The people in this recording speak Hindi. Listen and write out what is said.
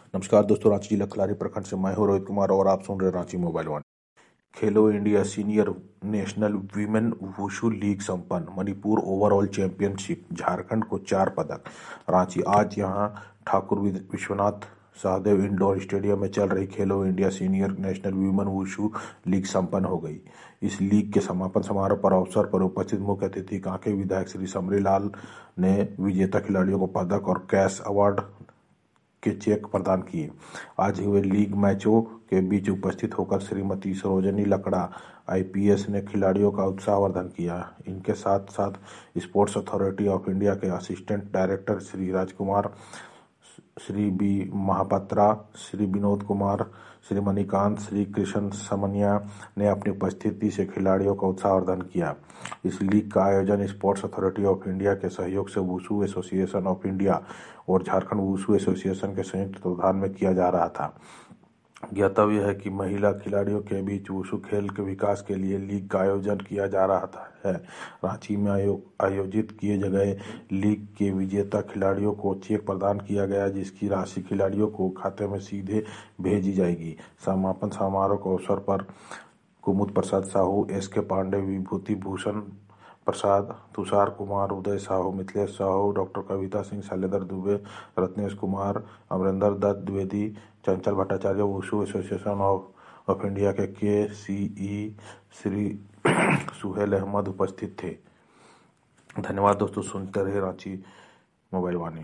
नमस्कार दोस्तों, रांची जिला खिलाड़ी प्रखंड से मैं हूं रोहित कुमार और आप सुन रहे Ranchi mobile one. Khelo India senior national women wushu league संपन्न। मणिपुर ओवरऑल चैंपियनशिप, झारखंड को 4 पदक। रांची आज यहां ठाकुर विश्वनाथ सहदेव इंडोर स्टेडियम में चल रही Khelo India senior national women wushu league संपन्न हो गई। इस लीग के समापन समारोह पर अवसर पर उपस्थित मुख्य अतिथि कांके विधायक श्री समरी लाल ने विजेता खिलाड़ियों को पदक और कैश अवार्ड के चेक प्रदान किए। आज हुए लीग मैचों के बीच उपस्थित होकर श्रीमती सरोजनी लकड़ा आईपीएस ने खिलाड़ियों का उत्साहवर्धन किया। इनके साथ साथ स्पोर्ट्स अथॉरिटी ऑफ इंडिया के assistant director Shri Rajkumar, Shri B Mahapatra, Shri Vinod Kumar, Shri Manikant, Shri Krishna Samaniya ने अपनी उपस्थिति से खिलाड़ियों का उत्साहवर्धन किया। इस लीग का आयोजन स्पोर्ट्स अथॉरिटी ऑफ इंडिया के सहयोग से वुशु एसोसिएशन ऑफ इंडिया और झारखंड वुशु एसोसिएशन के संयुक्त तत्वाधान में किया जा रहा था। ज्ञातव्य है कि महिला खिलाड़ियों के बीच वुशु खेल के विकास के लिए लीग का आयोजन किया जा रहा है। रांची में आयोजित किए गए लीग के विजेता खिलाड़ियों को चेक प्रदान किया गया, जिसकी राशि खिलाड़ियों को खाते में सीधे भेजी जाएगी। समापन समारोह के अवसर पर Kumud Prasad Sahu, S K. Pandey, Vibhuti Bhushan Prasad, Tushar Kumar, Uday Sahu, Mithilesh Sahu, doctor Kavita Singh, Shailendra Dubey, Ratnesh Kumar, Amarendra Dutt Dwivedi, Chanchal Bhattacharya, wushu association of India के सीई श्री सुहेल अहमद उपस्थित थे। धन्यवाद दोस्तों, सुनते रहे रांची मोबाइल वाणी।